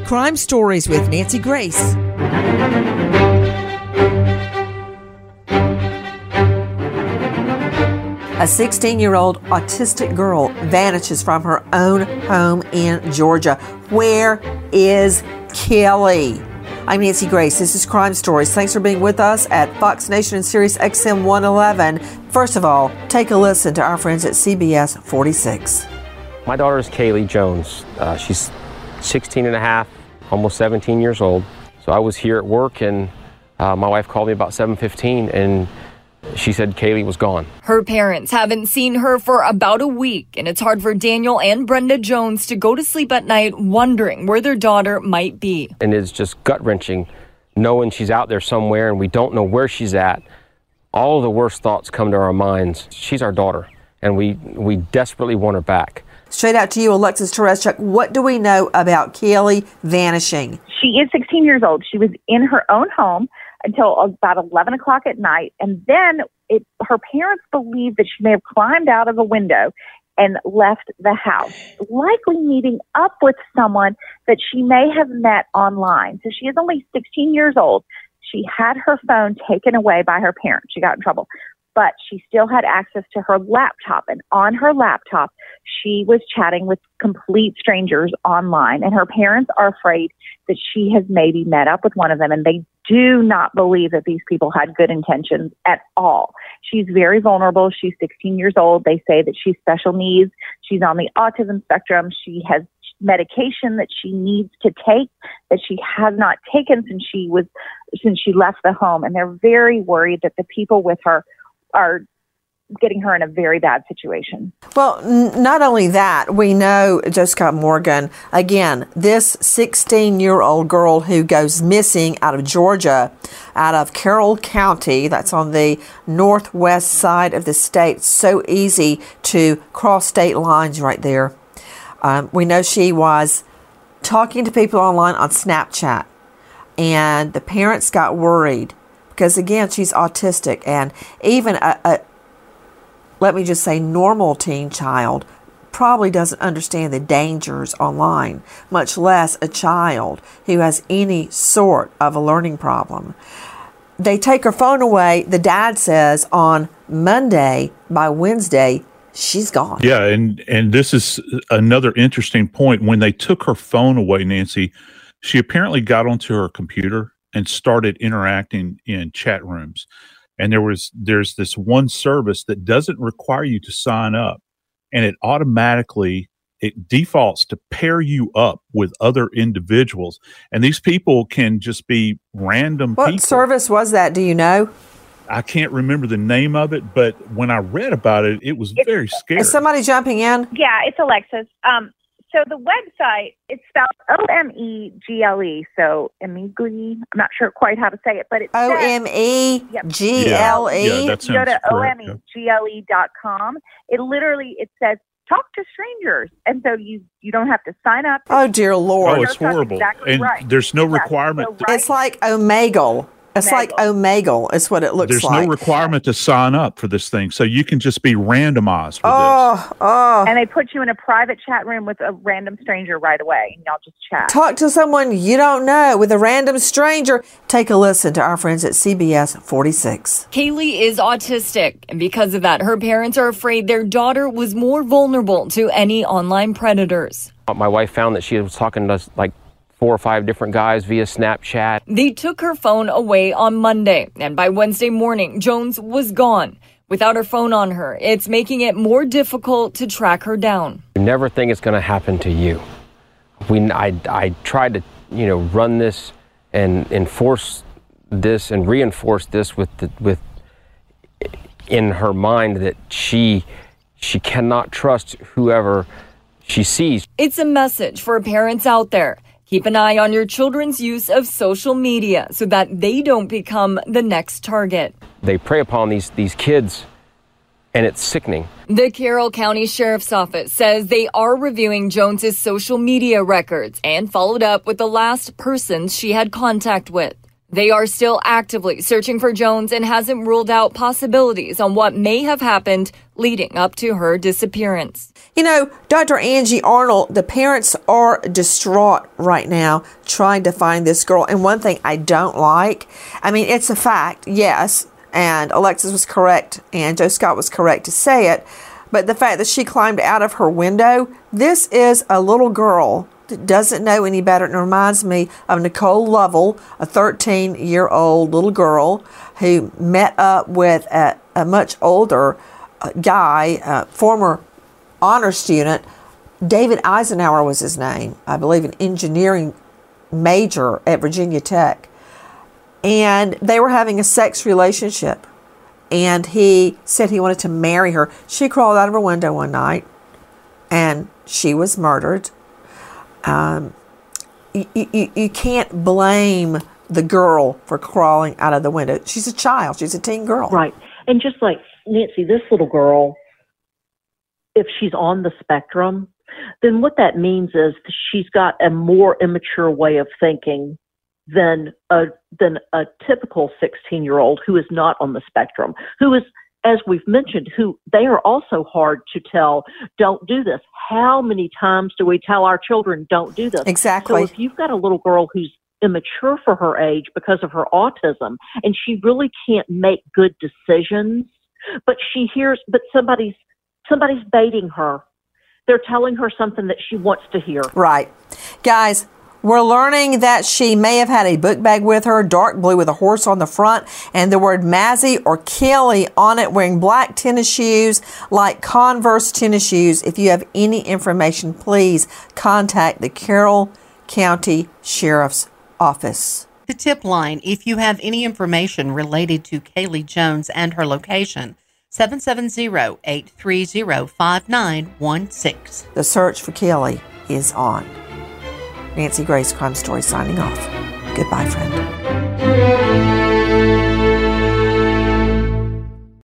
Crime Stories with Nancy Grace. A 16-year-old autistic girl vanishes from her own home in Georgia. Where is Kelly? I'm Nancy Grace. This is Crime Stories. Thanks for being with us at Fox Nation and Sirius XM 111. First of all, take a listen to our friends at CBS 46. My daughter is Kaylee Jones. She's 16 and a half, almost 17 years old. So I was here at work, and my wife called me about 7:15, and she said Kaylee was gone. Her parents haven't seen her for about a week, and it's hard for Daniel and Brenda Jones to go to sleep at night wondering where their daughter might be. And it's just gut-wrenching knowing she's out there somewhere and we don't know where she's at. All of the worst thoughts come to our minds. She's our daughter, and we desperately want her back. Straight out to you, Alexis Tereszcuk. What do we know about Kelly vanishing? She is 16 years old. She was in her own home until about 11 o'clock at night. And then her parents believe that she may have climbed out of a window and left the house, likely meeting up with someone that she may have met online. So she is only 16 years old. She had her phone taken away by her parents. She got in trouble. But she still had access to her laptop. And on her laptop, she was chatting with complete strangers online. And her parents are afraid that she has maybe met up with one of them. And they do not believe that these people had good intentions at all. She's very vulnerable. She's 16 years old. They say that she's special needs. She's on the autism spectrum. She has medication that she needs to take that she has not taken since she left the home. And they're very worried that the people with her are getting her in a very bad situation. Well, not only that, we know Jessica Morgan, again, this 16-year-old girl who goes missing out of Georgia, out of Carroll County, that's on the northwest side of the state. It's so easy to cross state lines right there. We know she was talking to people online on Snapchat, and the parents got worried because, again, she's autistic, and even let me just say, normal teen child probably doesn't understand the dangers online, much less a child who has any sort of a learning problem. They take her phone away, the dad says, on Monday. By Wednesday, she's gone. Yeah, and this is another interesting point. When they took her phone away, Nancy, she apparently got onto her computer and started interacting in chat rooms. And there's this one service that doesn't require you to sign up, and it defaults to pair you up with other individuals. And these people can just be random people. What service was that? Do you know? I can't remember the name of it, but when I read about it, it was very scary. Is somebody jumping in? Yeah, it's Alexis. So the website, it's spelled O-M-E-G-L-E, so Omegle. I'm not sure quite how to say it, but it's O-M-E-G-L-E? Yeah, that sounds Go to correct. omegle.com. It says, talk to strangers. And so you don't have to sign up. Oh, dear Lord. Oh, it's horrible. Exactly and right. there's no requirement. So right. It's like Omegle. It's like Omegle is what it looks There's like. no requirement to sign up for this thing, so you can just be randomized with this. And they put you in a private chat room with a random stranger right away, and y'all just chat. Talk to someone you don't know with a random stranger. Take a listen to our friends at CBS 46. Kaylee is autistic, and because of that, her parents are afraid their daughter was more vulnerable to any online predators. My wife found that she was talking to like 4 or 5 different guys via Snapchat. They took her phone away on Monday, and by Wednesday morning, Jones was gone. Without her phone on her, it's making it more difficult to track her down. You never think it's going to happen to you. I tried to, run this and enforce this and reinforce this with in her mind that she cannot trust whoever she sees. It's a message for parents out there. Keep an eye on your children's use of social media so that they don't become the next target. They prey upon these kids, and it's sickening. The Carroll County Sheriff's Office says they are reviewing Jones's social media records and followed up with the last persons she had contact with. They are still actively searching for Jones and hasn't ruled out possibilities on what may have happened leading up to her disappearance. You know, Dr. Angie Arnold, the parents are distraught right now trying to find this girl. And one thing I don't like, I mean, it's a fact, yes, and Alexis was correct and Joe Scott was correct to say it, but the fact that she climbed out of her window, this is a little girl that doesn't know any better. It reminds me of Nicole Lovell, a 13-year-old little girl who met up with a much older guy, former honor student. David Eisenhower was his name, I believe, an engineering major at Virginia Tech. And they were having a sex relationship. And he said he wanted to marry her. She crawled out of her window one night and she was murdered. You can't blame the girl for crawling out of the window. She's a child. She's a teen girl. Right. And just like Nancy, this little girl, if she's on the spectrum, then what that means is she's got a more immature way of thinking than a typical 16-year-old who is not on the spectrum, who is, as we've mentioned, who they are also hard to tell, don't do this. How many times do we tell our children, don't do this? Exactly. So if you've got a little girl who's immature for her age because of her autism, and she really can't make good decisions, but she hears, but somebody's baiting her. They're telling her something that she wants to hear. Right. Guys, we're learning that she may have had a book bag with her, dark blue with a horse on the front, and the word Mazzy or Kelly on it, wearing black tennis shoes, like Converse tennis shoes. If you have any information, please contact the Carroll County Sheriff's Office. The tip line, if you have any information related to Kaylee Jones and her location, 770-830-5916. The search for Kelly is on. Nancy Grace, Crime Story, signing off. Goodbye, friend.